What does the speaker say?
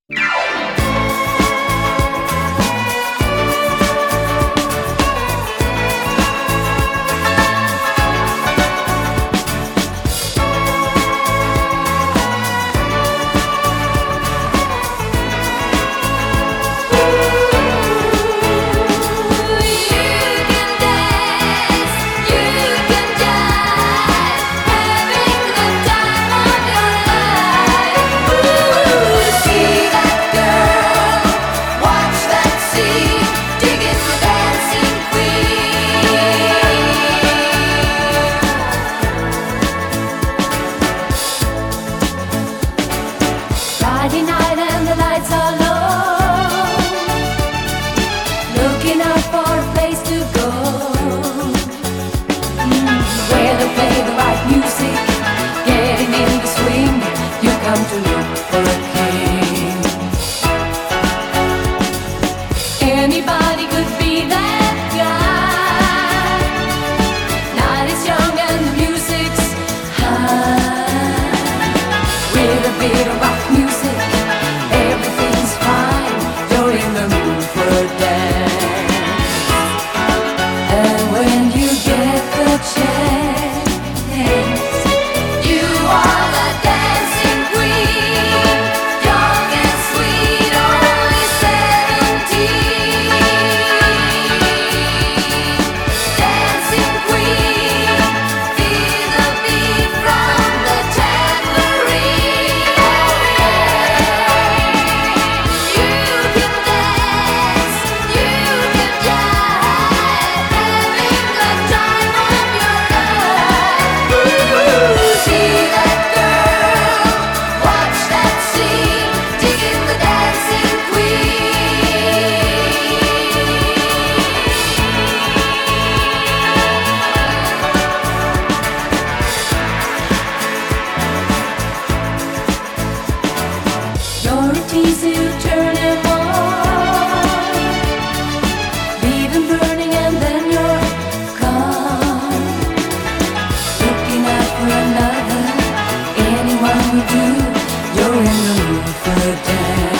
Friday night and the lights are low, looking out for a place to go, where they play the right music, getting in the swing. You come to look for a king. Anybody could be that guy. Night is young and the music's high, with a bit of rock music, everything's fine. You're in the mood for a dance, and when you get the chance, you are the dancing queen, young and sweet, only 17. Dancing queen, feel the beat from the tambourine. You can dance, you can jive, having the time of your life. See that girl, watch that scene, digging the dancing queen. You're a tease who turn him on, leave him burning and then you're gone. Looking out for another, anyone will do. You're in the mood for a dance.